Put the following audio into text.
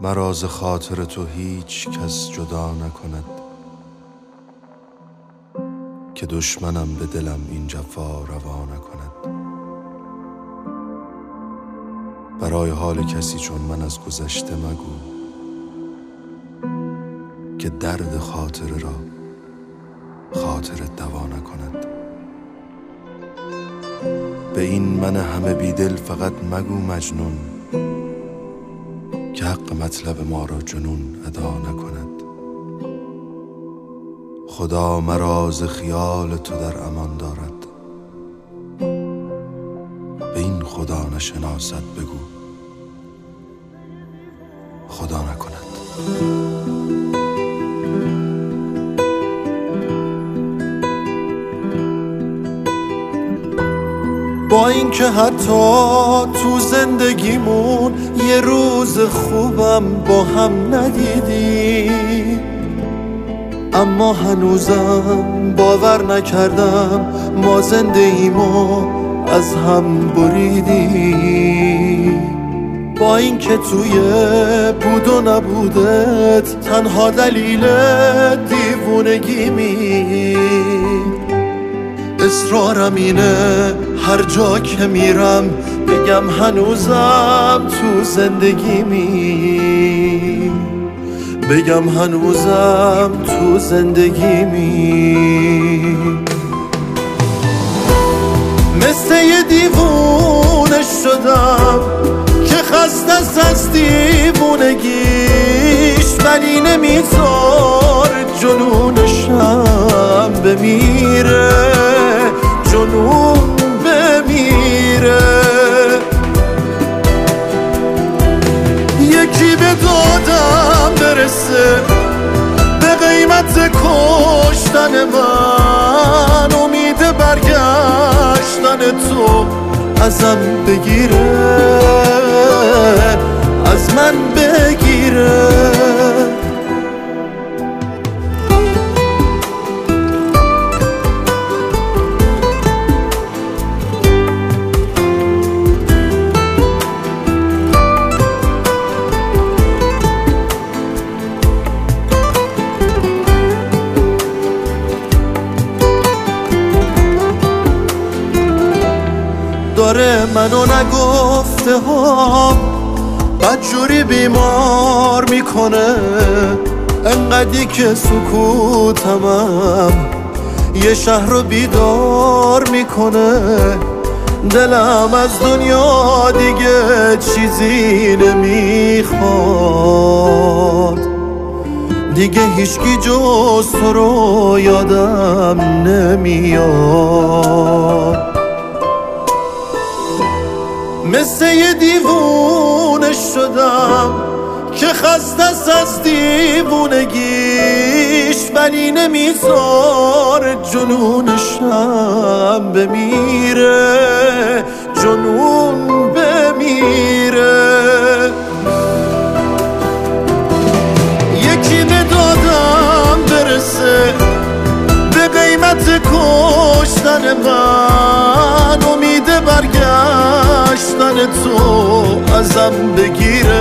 مرا ز خاطر تو هیچ کس جدا نکند، که دشمنم به دلم این جفا روا نکند. برای حال کسی چون من از گذشته مگو، که درد خاطره را خاطرت دوا نکند. به این من همه بیدل فقط مگو مجنون، که حق مطلب ما را جنون ادا نکند. خدا مرا ز خیال تو در امان دارد، به این خدا نشناسد بگو خدا نکند. با اینکه حتی تو زندگیمون یه روز خوبم با هم ندیدی، اما هنوزم باور نکردم ما زندگیمو از هم بریدی. با اینکه توی بود و نبودت تنها دلیل دیوونگیمی، اصرارم اینه هر جا که میرم بگم هنوزم تو زندگیمی، بگم هنوزم تو زندگیمی. مثل یه دیوونه شدم که خسته از دیوونگیش، ولی نمیذار جنونشم بمیره، جنون بمیره. یکی به دادم برسه به قیمت کشتن من، امید برگشتن تو ازم بگیره، از من بگیره. داره منو نگفته ها بدجوری بیمار میکنه، انقدی که سکوتمم یه شهر رو بیدار میکنه. دلم از دنیا دیگه چیزی نمیخواد، دیگه هیچکی جز تو رو یادم نمیاد. مثل یه دیوونه شدم که خسته از دیوونگیش، ولی نمیذار جنونشم بمیره، جنون بمیره. یکی به دادم برسه به قیمت کشتن من، امید برگشتن تو ازم بگیره،